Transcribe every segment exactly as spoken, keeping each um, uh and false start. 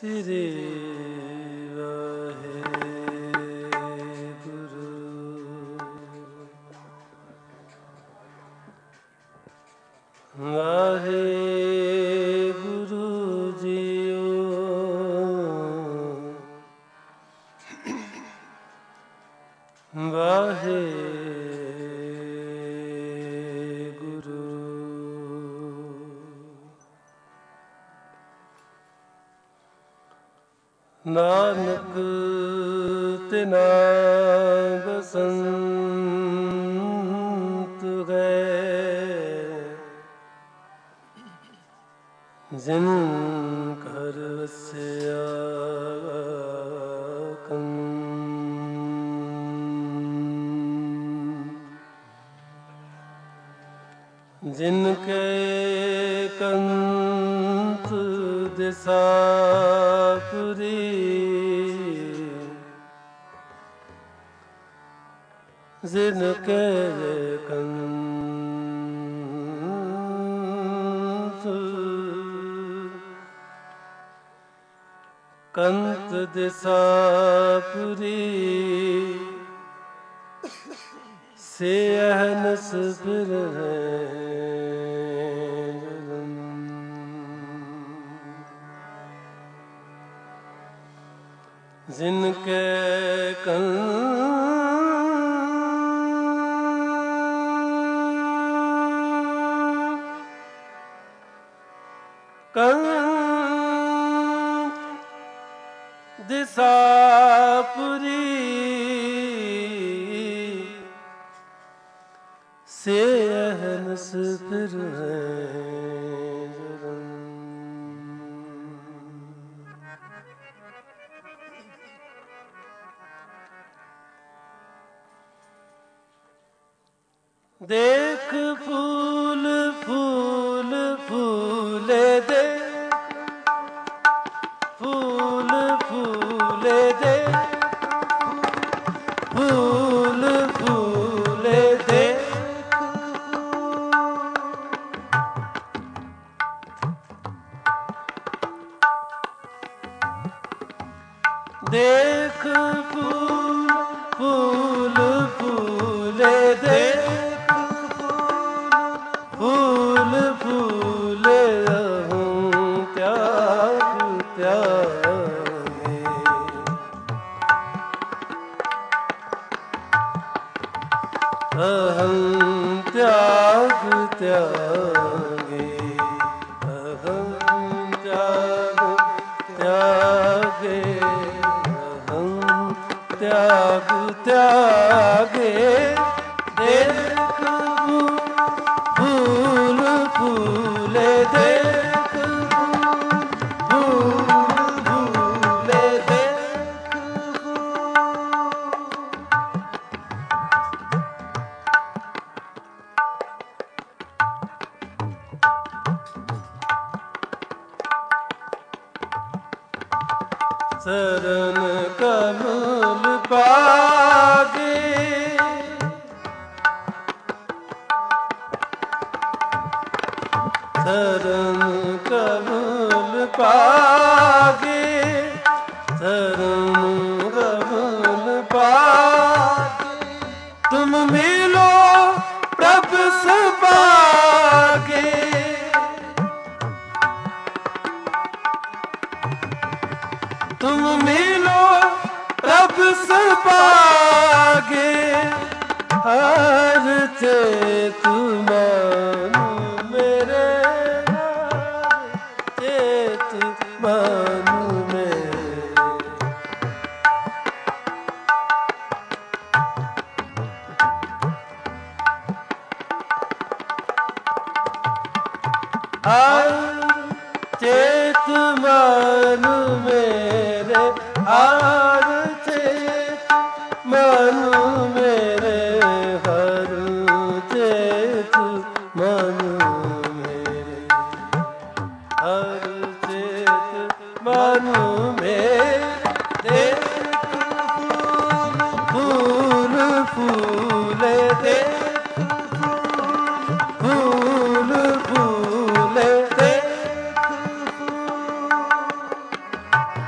ਸ੍ਰੀ ਵਾਹਿਗੁਰੂ ਵਾਹਿਗੁਰੂ ਜੀਓ। ਵਾਹਿਗੁਰੂ ਨਾਨਕ ਤਿਨਾ ਬਸੰਤ ਗਏ, ਜਿਨ ਘਰ ਵਸਿਆ ਜਿਨ ਕੇ ਕੰਤ ਦਿਸਾਪੁਰੀ, ਜਿਨ ਕੇ ਕੰਤ ਕੰਤ ਦਿਸਾਪੁਰੀ, ਸੇ ਅਹਨਸ ਫਿਰੈ ਜਿਨ ਕੇ ਕੰਤ ਦਿਸਾਪੁਰੀ, ਸੇ ਅਹਨਸ ਫਿਰੈ ਦੇਖ ਫੂਲ ਫੂਲ ਫੂਲੇ ਦੇ, ਫੂਲ ਫੂਲੇ ਦੇ, ਫੂਲ ਫੂਲੇ ਦੇ, ਦੇਖ ਫੂਲ ਫੂਲ ਫੂਲੇ ਦੇ, ਫੂਲ ਫੂਲੇ ਅਹੰ ਤਿਆਗ ਤਿਆਗੇ, ਅਹੰ ਤਿਆਗ ਤਿਆਗੇ, ਅਹੰ ਤਿਆਗ ਤਿਆਗੇ, ਅਹੰ ਤਿਆਗ ਤਿਆਗੇ, ਦੇਖ ਫੂਲ ਫੂਲੇ ਦੇਖ, ਫੂਲ ਫੂਲੇ ਦੇਖ, ਚਰਨ ਕਮਲ ਪਾਗੇ, ਚਰਨ ਕਮਲ ਪਾਗੇ, ਚਰਨ ਕਮਲ ਪਾਗੇ, ਤੁਮ ਮਿਲੋ ਪ੍ਰਭ ਸੁਭਾਗੇ, ਤੁਮ ਮਿਲੋ ਪ੍ਰਭ ਸੁਭਾਗੇ, ਹਰ ਚੇਤ ਮਨ ਮੇਰੇ, ਚੇਤ ਮਨ ਮੇਰੇ, ਹਰ ਚੇਤ ਮਨ ਮੇਰੇ, ਹਰ ਚੇਤ ਮਨ ਮੇਰੇ, ਹਰ ਚੇਤ ਮਨ ਮੇਰੇ, ਹਰ ਚੇਤ ਮਨ ਮੇਰੇ, ਫੂਲ ਫੂਲੇ ਦੇ, ਫੂਲ ਫੂਲੇ ਦੇ,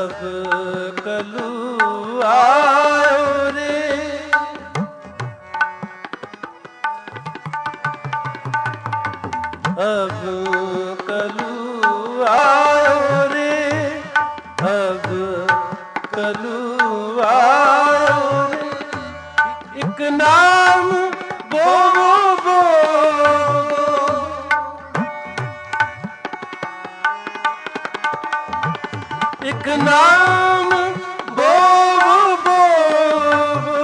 अब कलू आयो रे, अब कलू आयो रे, अब कलू आयो रे। एक नाम बोलो बोलो, एक नाम बोलो बोलो,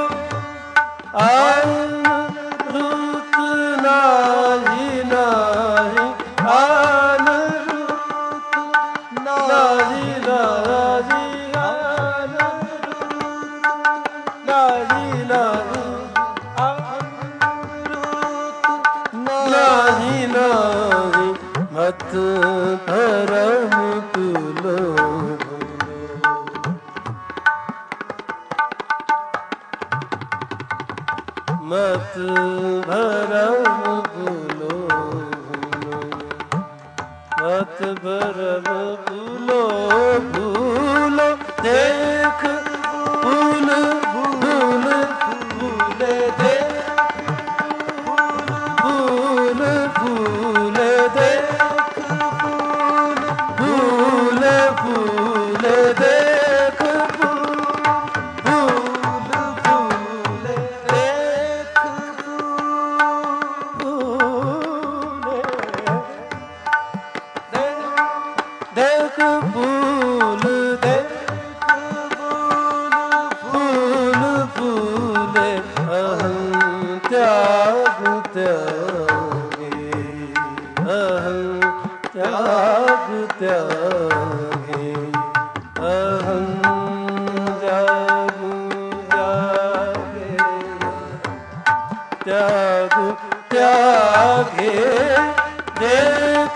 आन रुत नाही नाही, आन रुत नाही नाही, आन रुत नाही नाही, आन रुत नाही नाही। मत भरम तुलो, मत भरम भूलो भूलो, मत भरम भूलो भूलो। देख फूल फूल फूले, देख फूल फूले, देख फूल फूल फूले, देख फूल फूल फूले, देख फूले, देख फूल, देख फूल फूले। अहं त्याग त्यागे, अहं त्याग त्यागे, अहं त्याग त्यागे, त्याग त्यागे। देख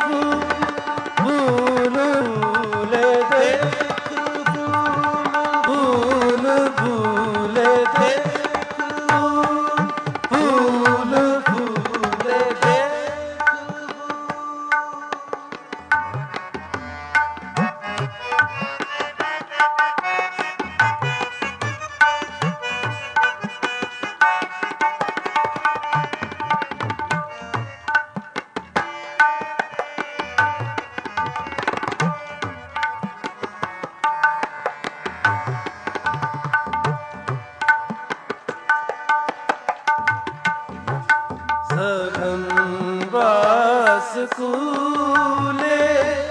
फूल फूले, देख फूल फूले, देख फूल फूले, देख। सघन बास कूले,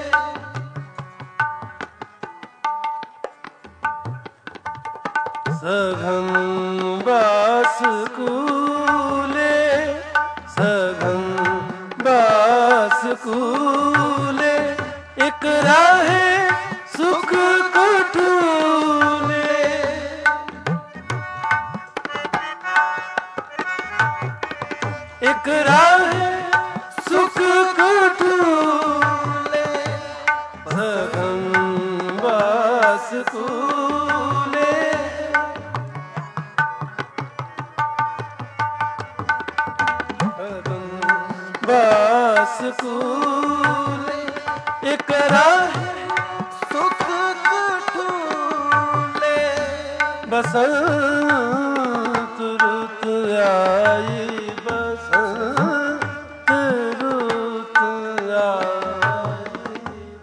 सघन बास कूले, सघन बास कूले। एक राहे सुख कटूले, एक राहे सुख कटूले। सघन बास कूले, सघन बास कूले। एक राहे सुख कटूले। बसंत रुत आई, बसंत रुत आई,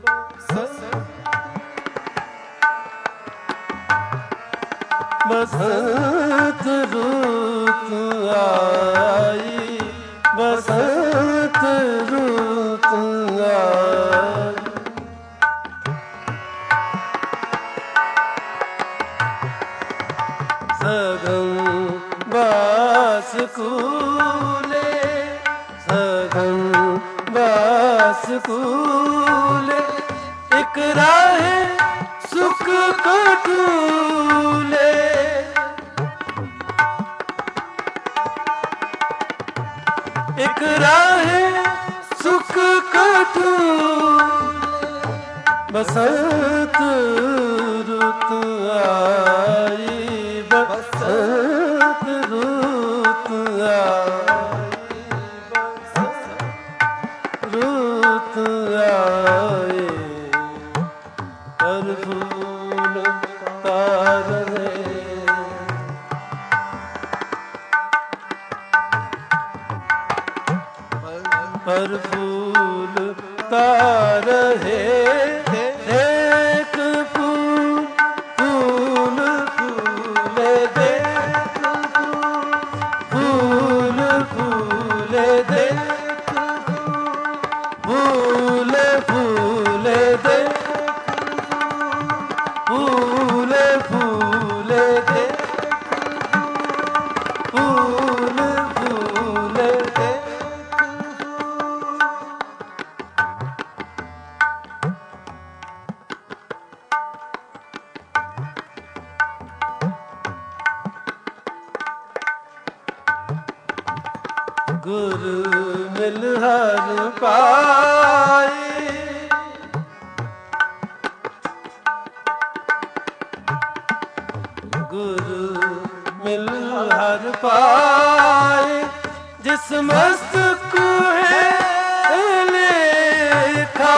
बसंत रुत आई, बसंत रुत आई। सघन बास कूले, सघन बास कूले। एक राहे सुख कटूले, एक राहे सुख कटूले। बसंत रुत आई, बसंत रुत आई, बसंत रुत आई। हर फूल हर फूल तार है देख फूल फूल फूले देख फूल फूले देख फूल फूले देख फूल फूले देख फूल फूले देख गुरु मिल हर पाए गुरु मिल हर पाए जिस मस्तक है लेखा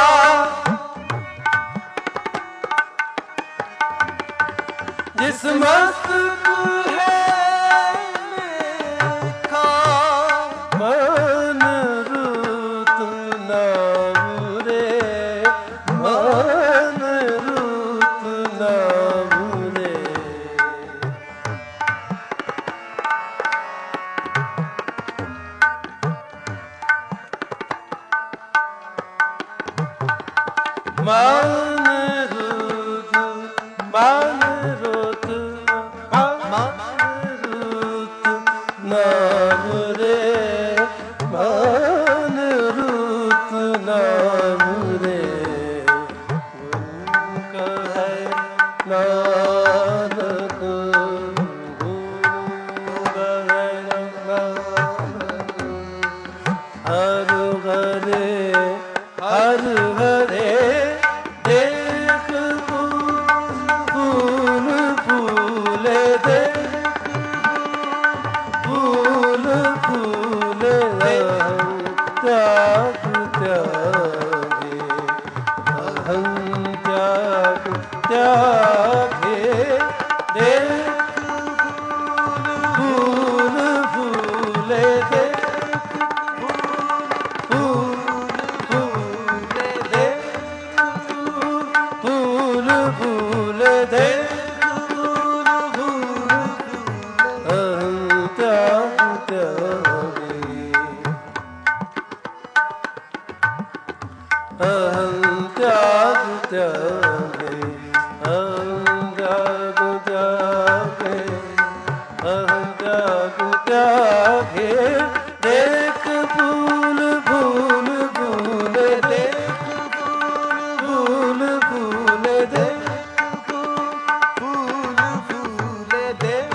जिस मस्तक है लेखा मन रुत नाम रे मन रुत नाम रे मान रुत मान रुत मान रुत नाम रे मान रुत नाम रे उनका है नानक गुरु है नानक हर हरे हर हरे देख फूल फूले देख फूल फूले त्याग त्यागे अहं त्याग त्यागे देख फूल फूले देख फूल फूले देख फूल फूले देख फूल फूले अहं त्याग त्यागे अहं त्याग त्यागे अहं त्याग त्यागे अहं त्याग त्यागे देख फूल फूल फूले देख फूल फूले देख फूल फूले देख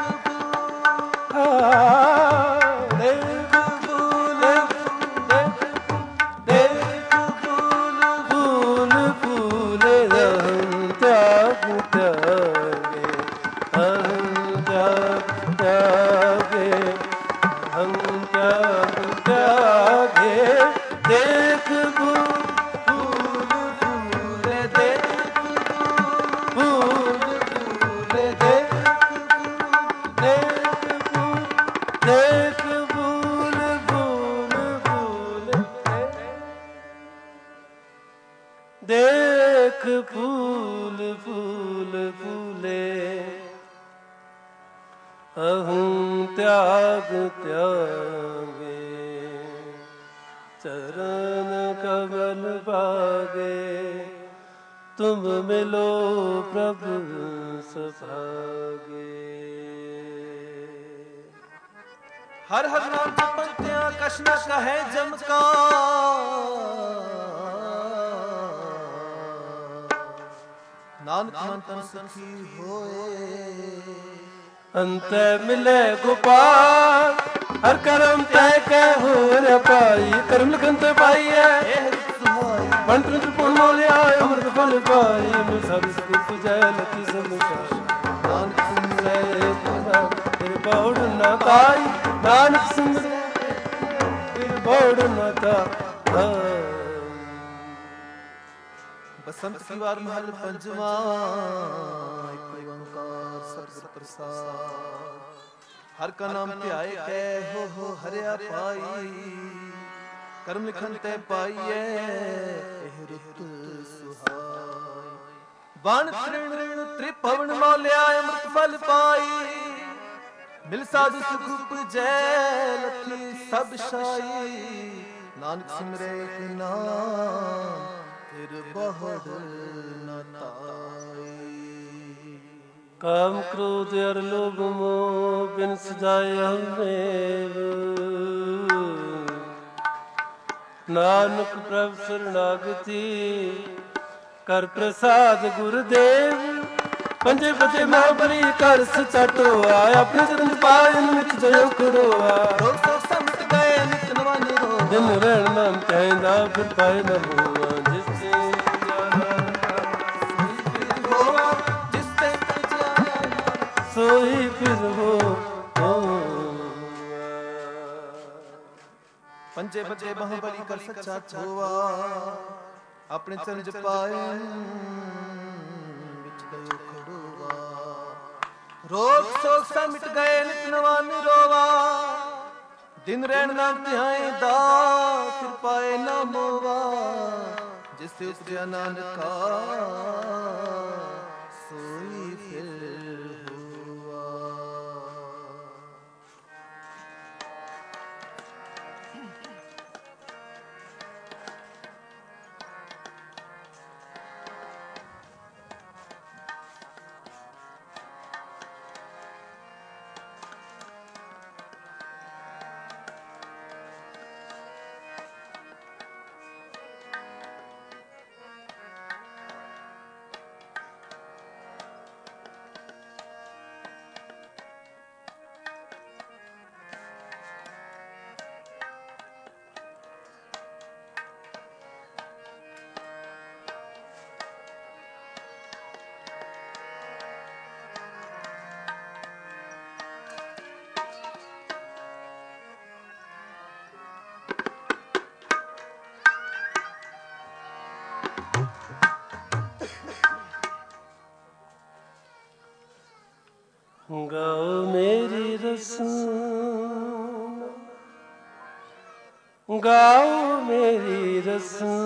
देख फूल देख देख फूल फूल फूले अहं त्याग त्यागे अहं त्याग त्यागे अहं त्याग त्यागे देख फूल फूले देख फूल फूले देख देख फूल देख फूल फूल फूले देख फूल फूल फूले अहं त्याग त्यागे चरण कमल पागे तुम मिलो प्रभु सभागे हर हर नाम जपत्या कछ न कहे जम का नानक मन तन सखी होए अंत मिले गोपाल हर कर्म तय के हो न पाई कर्म लिखन तो पाई है मंत्र त्रिपुण मोले आए अमृत फल पाई मैं सब सुख तुझे लती समुचार नानक सुंदर तेरे पौड़ न ताई नानक सुंदर तेरे पौड़ न ताई बसंत की वार महल पंजवा एक ओंकार सतगुर प्रसाद हर का नाम ध्याए कै हो हो हरिया पाई ਕਰਮ ਲਿਖਨ ਤੇ ਪਾਈਏ ਇਹ ਰੁੱਤ ਸੁਹਾਈ। ਵਣ ਤ੍ਰਿਣ ਤ੍ਰਿਭਵਨ ਮੌਲਿਆ ਅੰਮ੍ਰਿਤ ਫਲ ਪਾਈ। ਮਿਲ ਸਾਧੂ ਸੁਖ ਉਪਜੈ ਲੱਥੀ ਸਭ ਸ਼ਾਈ। ਨਾਨਕ ਸਿਮਰੇ ਇੱਕ ਨਾਮ ਫਿਰ ਬਹੁੜ ਨ ਤਾਈ। ਕਾਮ ਕ੍ਰੋਧ ਅਰ ਲੋਭ ਮੋਹ ਬਿਨ ਸਜਾਏ ਹਮੇਵ। ਨਾਨਕ ਪ੍ਰਭ ਸਰਨਾਗਤੀ ਕਰ ਪ੍ਰਸਾਦ ਗੁਰਦੇਵ। ਪੰਜੇ ਪਤੇ ਮਹਾਬਲੀ ਕਰ ਸਚਾ ਟੋਆ। ਆਪਣੇ ਚਰਨ ਪਾਏ ਨਿਤ ਜਯੋ ਖੜੋਆ। ਰੋਗ ਸੋਗ ਸਭ ਮਿਟ ਗਏ ਨਿਤ ਨਵਾਨੀ ਰੋ। ਦਿਨ ਰਹਿਣ ਮਨ ਕਹਿੰਦਾ ਫਿਰ ਪਾਏ ਨ ਹੋਆ। ਜਿਸ ਤੇ ਹੋਵਾ ਜਿਸ ਤੇ ਜਾਇਆ ਸੋਈ ਫਿਰ ਹੋ। ਪੰਜੇ ਪਤੇ ਮਹਾਬਲੀ ਕਰ ਸਚਾ ਟੋਆ। ਆਪਣੇ ਚਰਨ ਪਾਏ ਰੋਗ ਸੋਗ ਸਭ ਮਿਟ ਗਏ ਨਿਤ ਨਵਾ ਨਿਰੋਵਾ। ਦਿਨ ਰਹਿਣ ਨਾ ਧਿਆਏਂਦਾ ਫਿਰ ਪਾਏ ਨਾ ਮੋਵਾ। ਜਿਸ ਤੇ ਉਪਜਿਆ ਨਾਨਕਾ ਸੋਈ ਫਿਰ ਹੋਆ। ਗਾਓ ਮੇਰੀ ਰਸਨਾ, ਗਾਓ ਮੇਰੀ ਰਸਨਾ,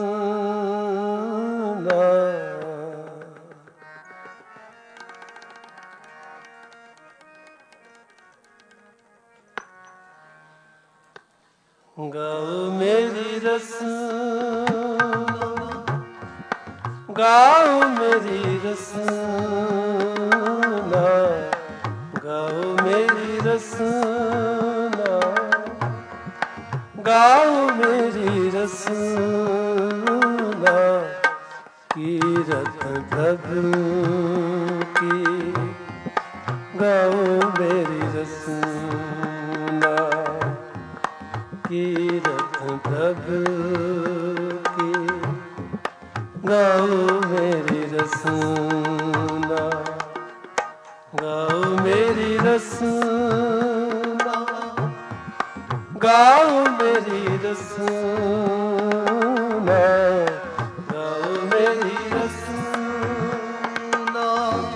ਗਾਓ ਮੇਰੀ ਰਸਨਾ, ਗਾਓ ਮੇਰੀ ਰਸਨਾ, ਗਾਓ ਮੇਰੀ ਰਸਨਾ, ਗਾਓ ਮੇਰੀ ਰਸਨਾ, ਕੀਰਤ ਪ੍ਰਭੂ ਕੀ, ਗਾਓ ਮੇਰੀ ਰਸਨਾ, ਕੀਰਤ ਪ੍ਰਭੂ ਕੀ, ਗਾਓ ਮੇਰੀ ਰਸਨਾ, ਗਾਓ ਮੇਰੀ ਰਸਨਾ, ਗਾਓ ਮੇਰੀ ਰਸਨਾ, ਗਾਓ ਮੇਰੀ ਰਸਨਾ,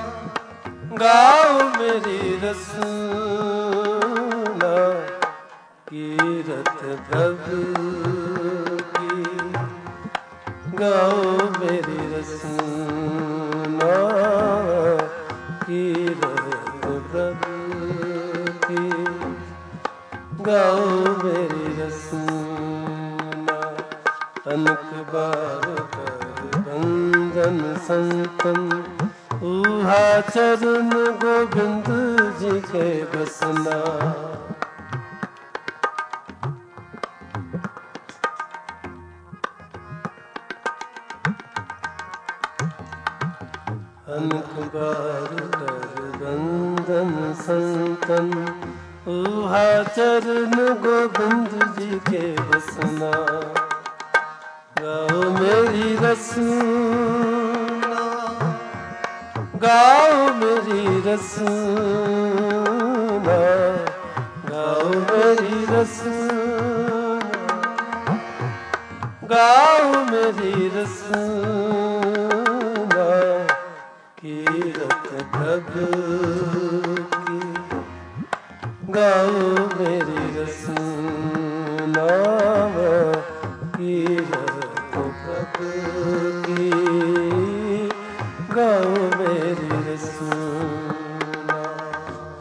ਗਾਓ ਮੇਰੀ ਰਸਨਾ, ਕੀਰਤ ਪ੍ਰਭੂ ਕੀ, ਗਾਓ ਮੇਰੀ ਰਸਨਾ, ਕੀਰਤ ਪ੍ਰਭੂ ਕੀ, ਗਾਓ ਮੇਰੀ ਰਸਨਾ। ਤਨਕ ਬਾਰ ਕਰ ਬੰਧਨ ਸੰਤਨ, ਊਹਾ ਚਰਨ ਗੋਬਿੰਦ ਜੀ ਕੇ ਬਸਨਾ। ਅਨਕ ਬਾਰ ਕਰ ਬੰਧਨ ਸੰਤਨ, ਊਹਾ ਚਰਨ ਗੋਬਿੰਦ ਜੀ ਕੇ ਬਸਨਾ। ਗਾਓ ਮੇਰੀ ਰਸਨਾ, ਗਾਓ ਮੇਰੀ ਰਸਨਾ, ਗਾਓ ਮੇਰੀ ਰਸਨਾ, ਗਾਓ ਮੇਰੀ ਰਸਨਾ, ਕੀਰਤ ਪ੍ਰਭੂ ਕੀ, ਗਾਓ ਮੇਰੀ ਰਸਨਾ,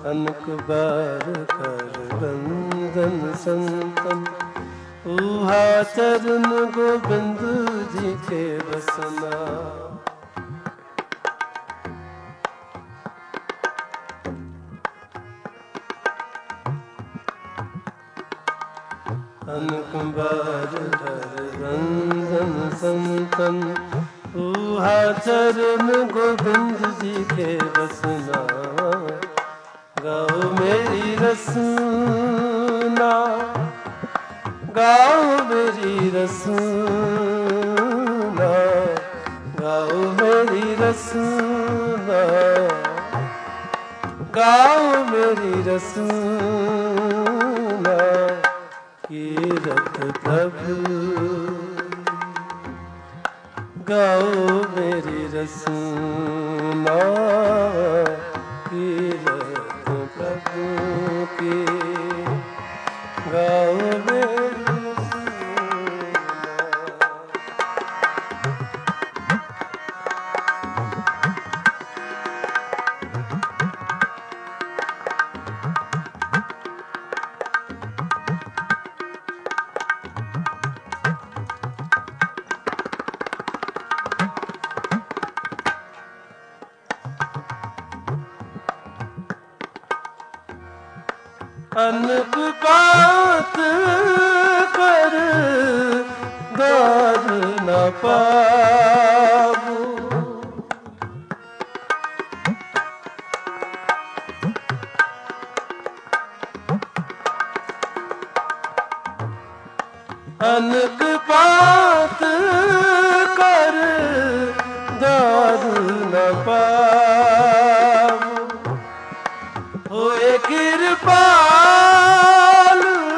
अनक बार कर बंदन संतन ऊहा चरण गोविंद जी के बसना। अनक बार कर बंदन संतन ऊहा चरण गोविंद जी के बसना। गाओ मेरी रसना, गाओ मेरी रसना, गाओ मेरी रसना, गाओ मेरी रसना। कीरत प्रभु गाओ मेरी रसना। कीरत प्रभु की गाओ मेरी अनक बात कर दार न पाबू। अनक बात कर दार न पाबू। होए कृपाल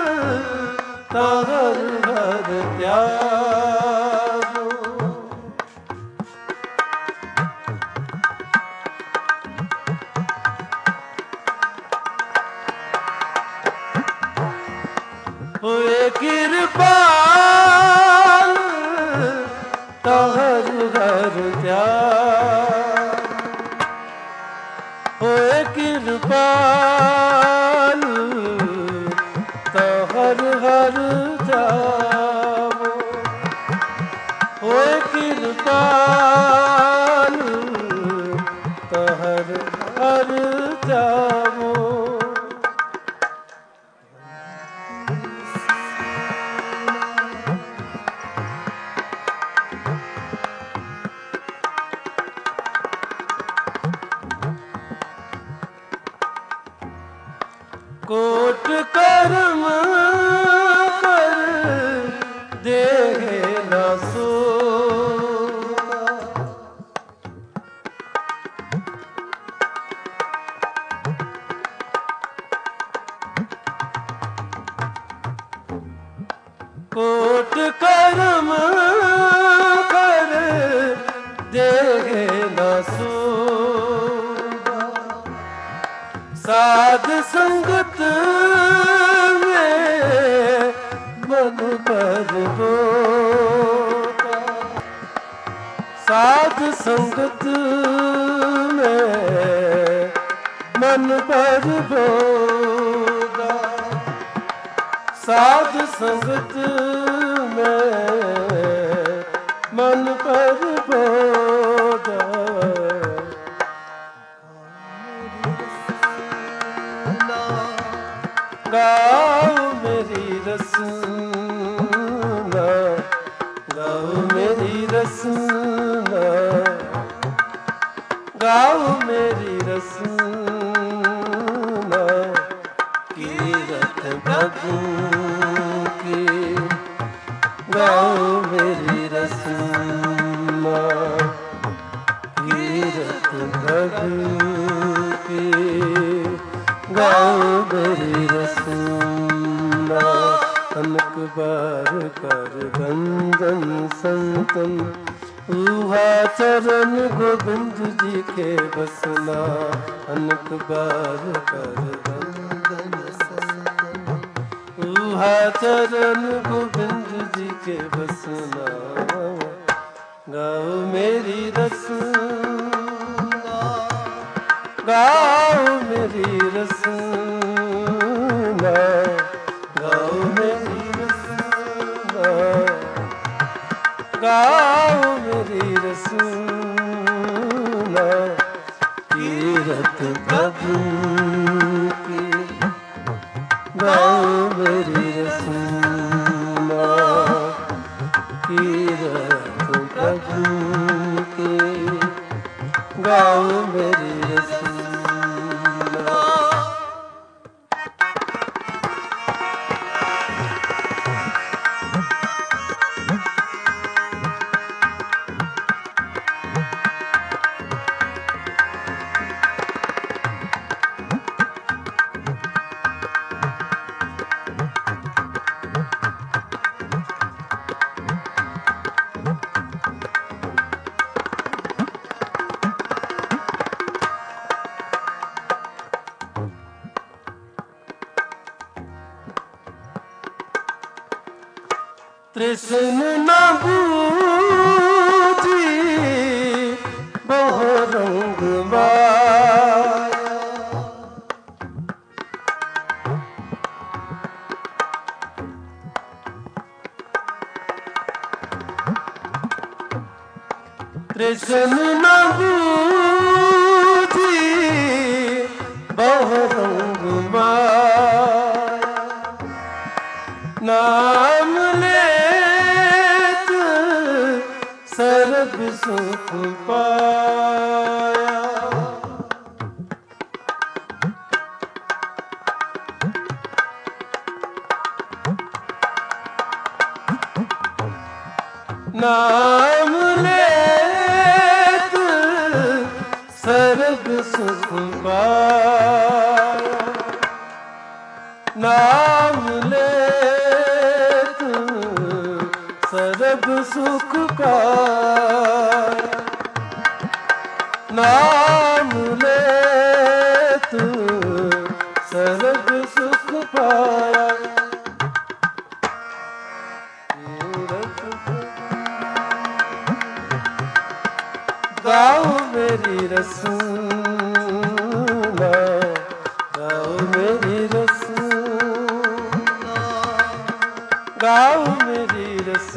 तहर हर त्यागो। होए कृपाल तहर हर त्याग। होए कृपाल तहर हर जावो। होए कृपाल तहर हर जावो। कोट कर्म कर देहे न सोता। कोट कर्म कर देहे न सोता। साध संगत में मन पर बोता। साध संगत में मन पर बोता। साध संगत में मन पर बोता। गाओ मेरी रसना, गाओ मेरी रसना, गाओ मेरी रसना। कीरत प्रभु की गाओ मेरी रसना। कीरत प्रभु की गाओ मेरी रसना। अनक बार कर बंदन संतन ऊहा चरण गोविंद जी के बसना। अनक बार कर बंदन संतन ऊहा चरण गोविंद जी के बसना। गाओ मेरी रसना, ਗਾਓ ਮੇਰੀ ਰਸਨਾ, ਗਾਓ ਮੇਰੀ ਰਸਨਾ, ਗਾਓ ਮੇਰੀ ਰਸਨਾ, ਕੀਰਤ ਪ੍ਰਭੂ ਕੀ, ਗਾਓ ਮੇਰੀ ਰਸਨਾ, ਕੀਰਤ ਪ੍ਰਭੂ ਕੀ, ਗਾਓ ਮੇਰੀ ਰਸਨਾ। ਤ੍ਰਿਸ਼ਨ ਨਾ ਬੂਝੀ ਬਹੁ ਰੰਗ ਮਾਇਆ, ਤ੍ਰਿਸ਼ਨ ਨਾ ਬੂਝੀ ਬਹੁ ਰੰਗ ਮਾਇਆ, ਨਾਮ ਸਰਬ ਸੁਖ ਪਾਇਆ, ਨਾਮ ਲੇਤ ਸਰਬ ਸੁਖ ਪਾਇਆ, ਨਾਮ ਲੇਤ ਸਰਬ ਸੁਖ ਪਾਇਆ, ਨਾਮ ਲੇਤ ਸਰਬ ਸੁਖ ਪਾਇਆ, ਗਾਓ ਮੇਰੀ ਰਸਨਾ, ਗਾਓ ਮੇਰੀ ਰਸਨਾ, ਗਾਓ ਮੇਰੀ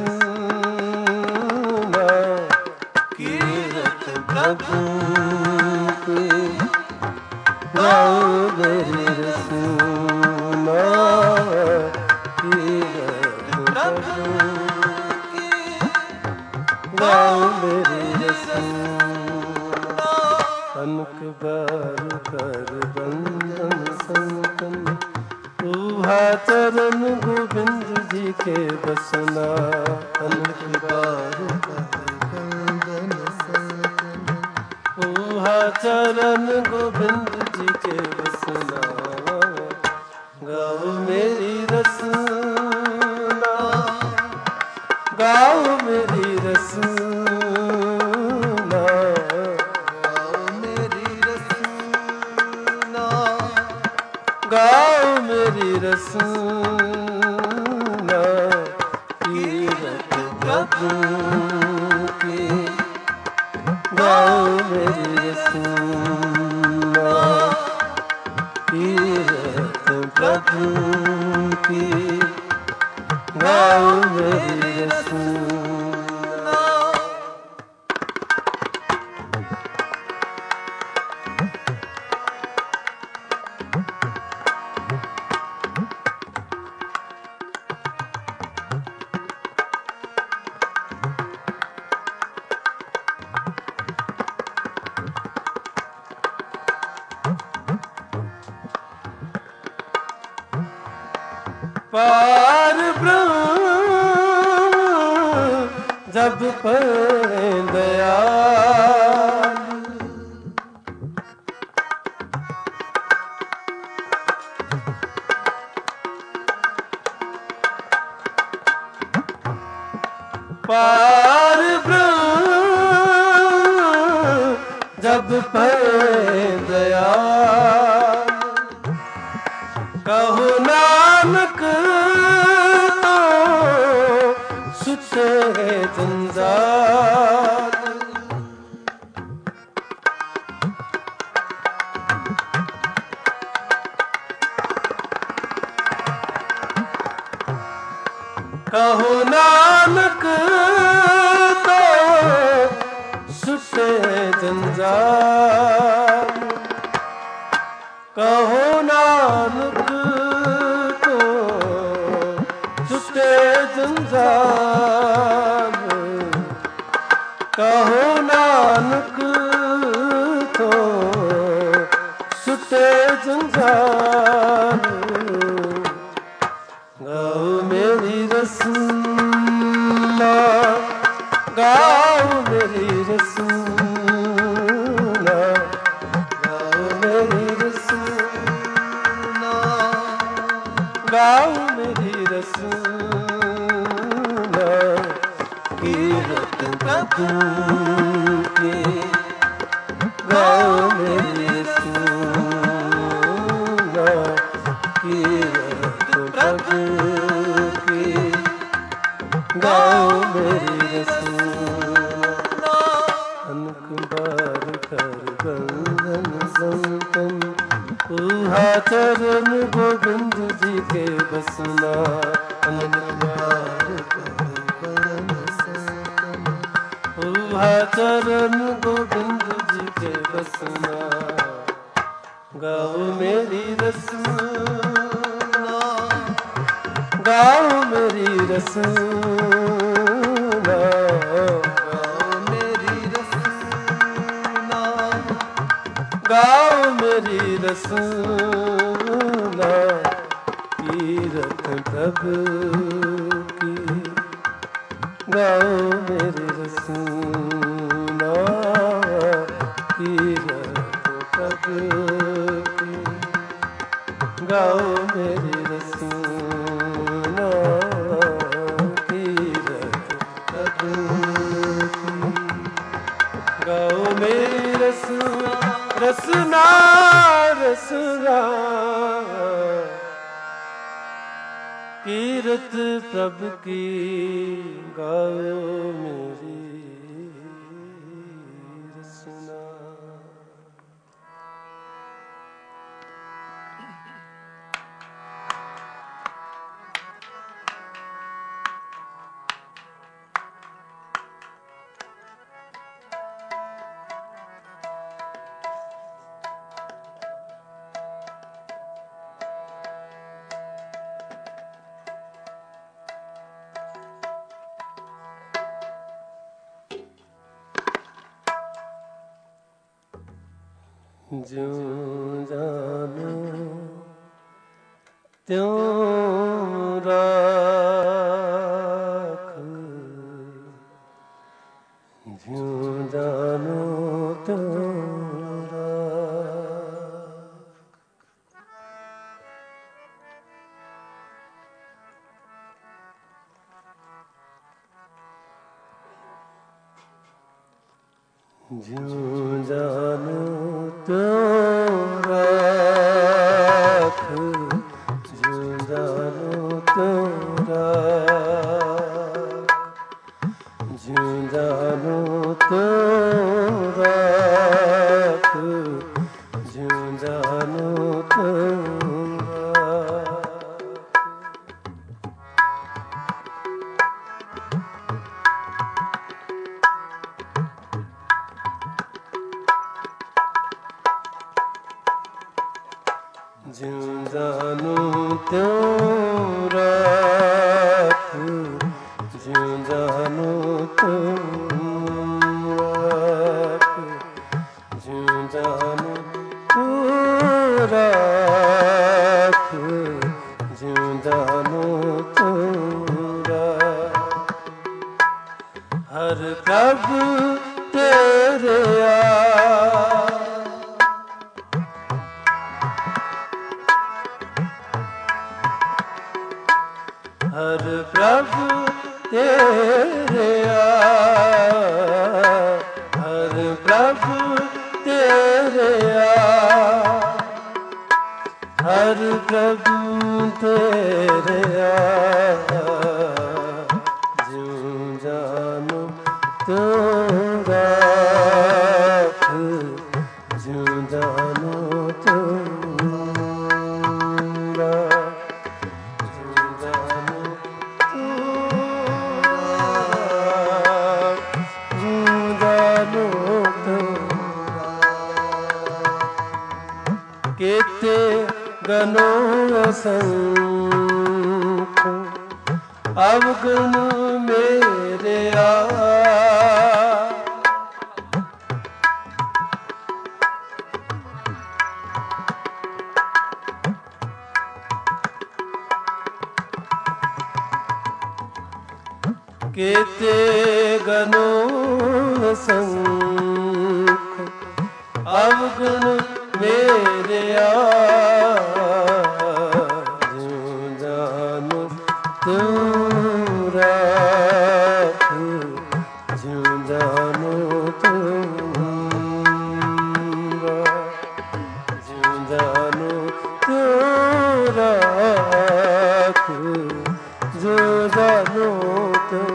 ਰਸਨਾ, ਕੀਰਤ ਪ੍ਰਭੂ ਕੀ, ਗਾਓ ਮੇਰੀ ਰਸਨਾ, ਕੀਰਤ ਪ੍ਰਭੂ ਕੀ, ਗਾਓ ਮੇਰੀ ਰਸਨਾ। ਕਨਕ ਬਾਰ ਕਰ ਬੰਦਨ ਸੰਤਨ, ਊਹਾ ਚਰਨ ਗੋਬਿੰਦ ਜੀ ਕੇ ਬਸਨਾ, ਕਨਕ ਬਾਰ ਕਰ ਬੰਦਨ ਸੰਤਨ, ਊਹਾ ਚਰਨ ਗੋਬਿੰਦ ਜੀ ਕੇ ਬਸਨਾ, ਗਾਓ ਮੇਰੀ ਰਸਨਾ, ਗਾਓ ਮੇਰੀ ਰਸਨਾ, ਗਾਓ ਮੇਰੀ ਰਸਨਾ, ਕੀਰਤ ਪ੍ਰਭੂ ਕੀ, ਗਾਓ ਮੇਰੀ ਰਸਨਾ, ਕੀਰਤ ਪ੍ਰਭੂ ਕੀ, ਗਾਓ ਮੇਰੀ ਰਸਨਾ। पार ब्रह्म जब पर दयाल, पार ब्रह्म जब पर दयाल, कहो नानक सुते जंजाल, ਕਹੋ ਨਾਨਕ ਤੋ ਸੁਟੇ ਜੰਜਾਲ, ਕਹੋ ਨਾਨਕ ਤੋ ਸੁਟੇ ਜੰਜਾਲ, ਕਹੋ ਨਾਨਕ ਤੋ ਸੁਟੇ ਜੰਜਾਲ। ਗਾਓ ਮੇਰੀ ਰਸਨਾ, ਗਾਓ ਮੇਰੀ ਰਸਨਾ, ਗਾਓ ਮੇਰੀ ਰਸਨਾ, ਗਾਓ ਮੇਰੀ ਰਸਨਾ। ਕੀਰਤ ਪ੍ਰਭੂ ਕੀ, ਗਾਓ ਮੇਰੀ ਰਸਨਾ, ਕੀਰਤ ਪ੍ਰਭੂ ਕੀ, ਗਾਓ ਮੇਰੀ ਰਸਨਾ। ਅਨਕ ਬਾਰ ਕਰ ਬੰਧਨ ਸੰਤਨ, ਊਹਾ ਚਰਨ ਗੋਬਿੰਦ ਜੀ ਕੇ ਬਸਨਾ। ਅਨਕ ਬਾਰ ਕਰ ਬੰਧਨ ਸੰਤਨ, ਊਹਾ ਚਰਨ ਗੋਬਿੰਦ ਜੀ ਕੇ ਬਸਨਾ। ਗਾਓ ਮੇਰੀ ਰਸਨਾ, ਗਾਓ ਮੇਰੀ ਰਸਨਾ, ਗਾਓ ਮੇਰੀ ਰਸਨਾ, ਗਾਓ ਮੇਰੀ ਰਸਨਾ। ਕੀਰਤ ਪ੍ਰਭੂ ਕੀ, ਗਾਓ ਮੇਰੀ ਰਸਨਾ, ਕੀਰਤ ਪ੍ਰਭੂ ਕੀ, ਗਾਓ ਮੇਰੀ ਰਸਨਾ, ਕੀਰਤ ਪ੍ਰਭੂ ਕੀ, ਗਾਓ ਮੇਰੀ ਰਸਨਾ, ਰਸਨਾ ਰਸਨਾ। ਕੀਰਤ ਪ੍ਰਭ ਕੀ, ਗਾਓ ਮੇਰੀ ਰਸਨਾ। ਜਿਉਂ ਜਾਨੋ ਤਿਉਂ ਰਾਖ, ਜਿਉਂ ਜਾਨੋ ਤਿਉਂ ਰਾਖ। ਜਿਉਂ ਜਾਨੋ ਤਿਉਂ ਰਾਖ, ਜਿਉਂ ਜਾਨੋ ਤਿਉਂ ਰਾਖ, ਜਿਉਂ ਜਾਨੋ ਤਿਉਂ ਰਾਖ, ਜਿਉਂ ਜਾਨੋ ਤਿਉਂ ਰਾਖ। ਜਿਉਂ ਜਾਨੋ ਤਿਉਂ ਰਾਖ, ਜਿਉਂ ਜਾਨੋ ਤਿਉਂ ਰਾਖ, ਜਿਉਂ ਜਾਨੋ ਤਿਉਂ ਰਾਖ, ਜਿਉਂ ਜਾਨੋ ਤਿਉਂ ਰਾਖ। ਹਰ ਪ੍ਰਭ ਤੇਰੇ ਆ, ਹਰ ਪ੍ਰਭ ਤੇਰੇ ਆ, ਹਰ ਪ੍ਰਭ ਤੇਰੇ ਆ, ਹਰ ਪ੍ਰਭ ਤੇਰੇ ਆ। ਜਿਉਂ ਜਾਨੋ ਤਿਉਂ ਰਾਖ, ਜਿਉਂ ਜਾਨੋ ਤਿਉਂ ਰਾਖ, ਜਿਉਂ ਜਾਨੋ ਤਿਉਂ ਗਨੋ ਅਸੰਖ ਅਵਗੁਣ ਮੇਰਿਆ ਕੇਤੇ ਗਨੋ ਅਸੰਖ ਅਵਗੁਣ ਮੇਰਿਆ ਜਿਉ ਜਾਨੁ ਤੂੰ ਰਾਖ ਜਿਉ ਜਾਨੁ ਤੂੰ ਜਿਉ ਜਾਨੁ ਤੂੰ ਰਾਖ ਜਿਉ ਜਾਨੁ ਤੂੰ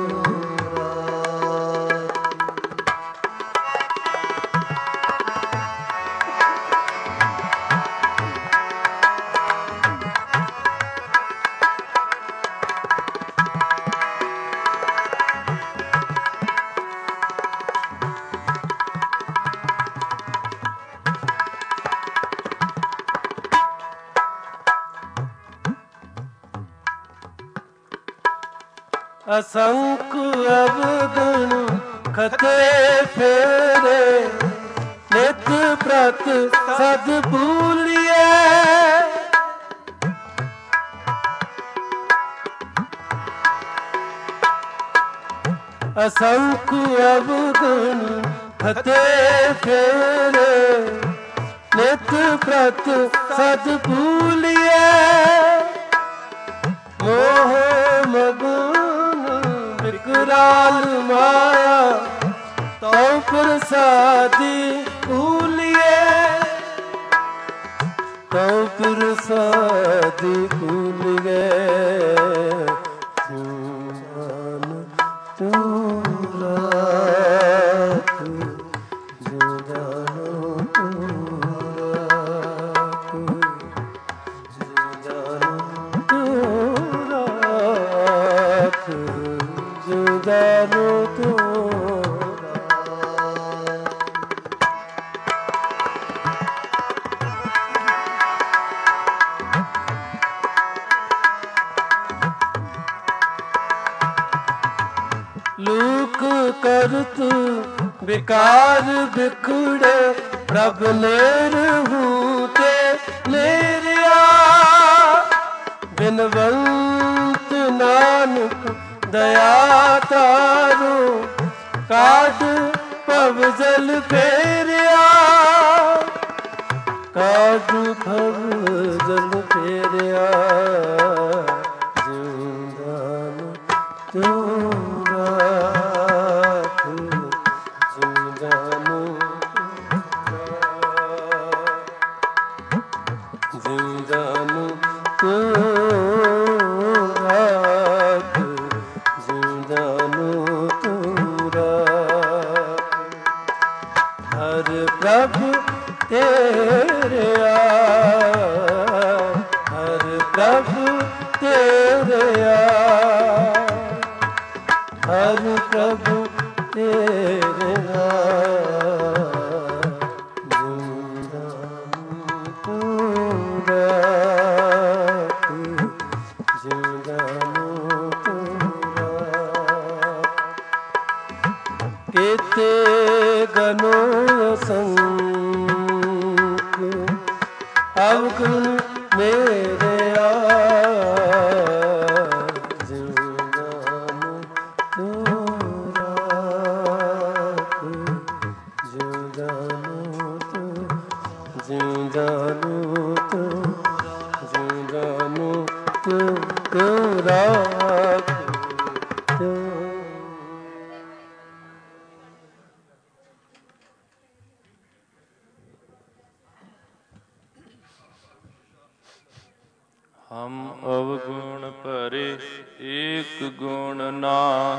ਅਸੰਖ ਅਵਗੁਣ ਖਤੇ ਫੇਰੇ ਨਿਤ ਪ੍ਰਤ ਸਦ ਭੂਲਿਐ ਅਸੰਖ ਅਵਗੁਣ ਖਤੇ ਫੇਰੇ ਨਿਤ ਪ੍ਰਤ ਸਦ ਭੂਲਿਐ ਮੋਹ ਮਗਨ ਵਿਕਰਾਲ ਮਾਇਆ ਤਉ ਪ੍ਰਸਾਦੀ ਭੂਲਿਐ ਤਉ ਪ੍ਰਸਾਦੀ ਭੂਲਿਐ ਤੂੰ ਰਾਖ ਜਿਉ ਜਾਨੁ ਤੂੰ ਰਾਖ ਜਿਉ ਜਾਨੁ ਤੂੰ ਰਾਖ ਜਿਉ ਜਾਨੁ ਤੂੰ ਲੂਕ ਕਰਤ ਵਿਕਾਰ ਵਿਖੜੇ ਪ੍ਰਭ ਨਿਰਹੂ ਤੇ ਨਿਰਿਆ ਬਿਨਵੰਤ ਨਾਨਕ ਦਇਆ ਤਾਰੂ ਕਾਢ ਭਵ ਜਲ ਫੇਰਿਆ ਕਾਢ ਭਵ ਜਲ ਫੇਰਿਆ ਜਿਉ ਜਾਨੁ ਤੂੰ ਰਾਖ ਜਿਉ ਜਾਨੁ ਜਿਉ ਜਾਨੁ ਤੂੰ ਰਾਖ ਜਿਉ ਜਾਨੁ ਤੂੰ ਰਾਖ ਹਰ ਪ੍ਰਭ ਤੇਰਿਆ ਹਰ ਪ੍ਰਭ ਤੇਰਿਆ ਹਰ ਪ੍ਰਭ ਤੇਰਿਆ ਜਿਉ ਜਾਨੁ ਤੂੰ ਰਾਖ ਜਿਉ ਜਾਨੁ ਤੂੰ ਰਾਖ ਕੇਤੇ ਗਨੋ ਅਸੰਖ ਅਵਗੁਣ ਮੇਰਿਆ ਜਿਉ ਜਾਨੁ ਤੂੰ ਰਾਖ ਜਿਉ ਜਾਨੁ ਤੂੰ ਜਿਉ ਜਾਨੁ ਤੂੰ ਜਿਉ ਜਾਨੁ ਤੂੰ ਤੂੰ ਰਾਖ ਤੂੰ ਹਮ ਅਵਗੁਣ ਭਰੇ ਏਕ ਗੁਣ ਨਾ